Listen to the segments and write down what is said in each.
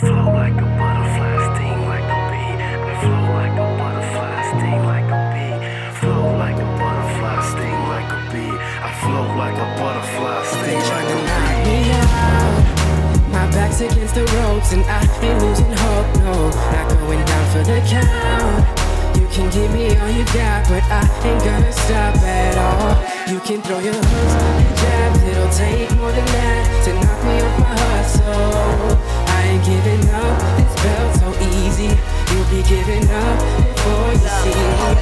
flow like a butterfly, sting like a bee. We flow like a butterfly, sting like a bee. Flow like a butterfly, sting like a bee. I flow like a butterfly, sting like a bee. My back's against the ropes and I ain't losing hope, no. Not going down for the count. You can give me all you got, but I ain't gonna stop at all. You can throw your hooks and jabs, it'll take more than that to knock me off my hustle. I ain't giving up, this belt's so easy. You'll be giving up before you see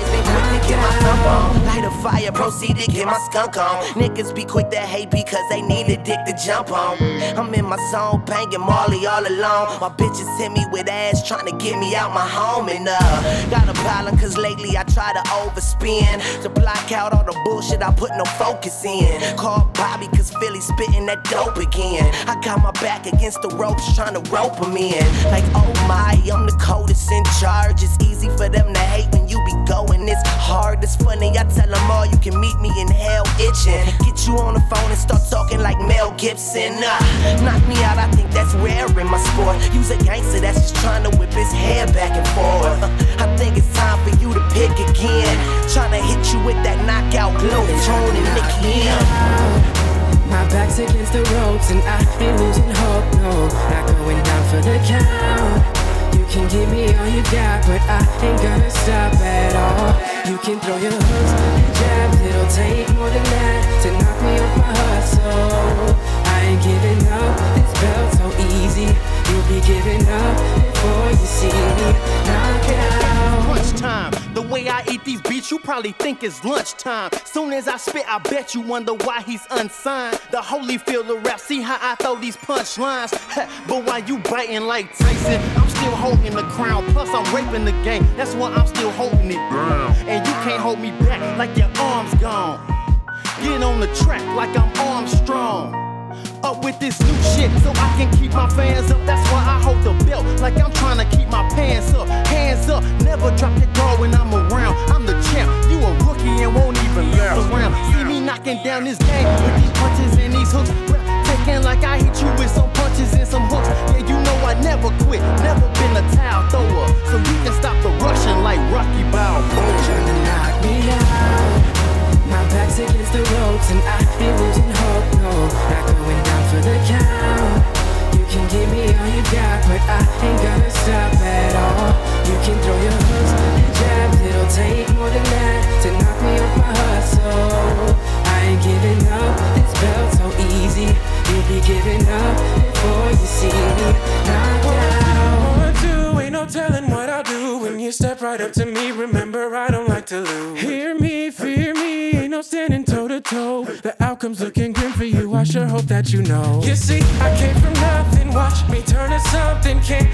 me. Light a fire, proceed to get my skunk on. Niggas be quick to hate because they need a dick to jump on. I'm in my zone, banging Marley all alone. My bitches hit me with ass trying to get me out my home. And got a problem cause lately I try to overspin to block out all the bullshit I put no focus in. Call Bobby cause Philly spitting that dope again. I got my back against the ropes trying to rope them in. Like oh my, I'm the coldest in charge. It's easy for them to hate when you be going this hard. It's funny, I tell them all you can meet me in hell itching. Get you on the phone and start talking like Mel Gibson. Knock me out, I think that's rare in my sport. Use a gangster that's just trying to whip his hair back and forth. I think it's time for you to pick again. Trying to hit you with that knockout blow, Tone and Nicki M. My back's against the ropes and I ain't losing hope, no. Not going down for the count. You can give me all you got, but I ain't gonna stop at all. You can throw your hooks and jabs, it'll take more than that to knock me off my hustle. I ain't giving up, this belt's so easy. You'll be giving up before you see me knock out. Crunch time. The way I eat these beats, you probably think it's lunchtime. Soon as I spit, I bet you wonder why he's unsigned. The Holyfield of rap, see how I throw these punchlines. But while you biting like Tyson, I'm still holding the crown. Plus I'm raping the game, that's why I'm still holding it down. And you can't hold me back like your arm's gone. Get on the track like I'm Armstrong. Up with this new shit so I can keep my fans up. That's why I hold the belt like I'm trying to keep my pants up. Hands up, never drop your guard when I'm around. I'm the champ, you a rookie and won't even look around. See me knocking down this game with these punches and these hooks. Taking like I hit you with some punches and some hooks. Yeah, you know I never quit, never been a towel thrower. So you can stop the rushing like Rocky Balboa. Trying to knock me out. My back's against the ropes and I ain't losing hope, no. Not going down for the count. You can give me all you got, but I ain't gonna stop at all. You can throw your hooks and jabs, it'll take more than that to knock me off my hustle. I ain't giving up, this belt's so easy. You'll be giving up before you see me knock out. Ain't no telling what I'll do when you step right up to me. Remember, I don't like to lose. Hear me, fear me, ain't no standing toe to toe. The outcome's looking grim for you, I sure hope that you know. You see, I came from nothing, watch me turn to something. Can't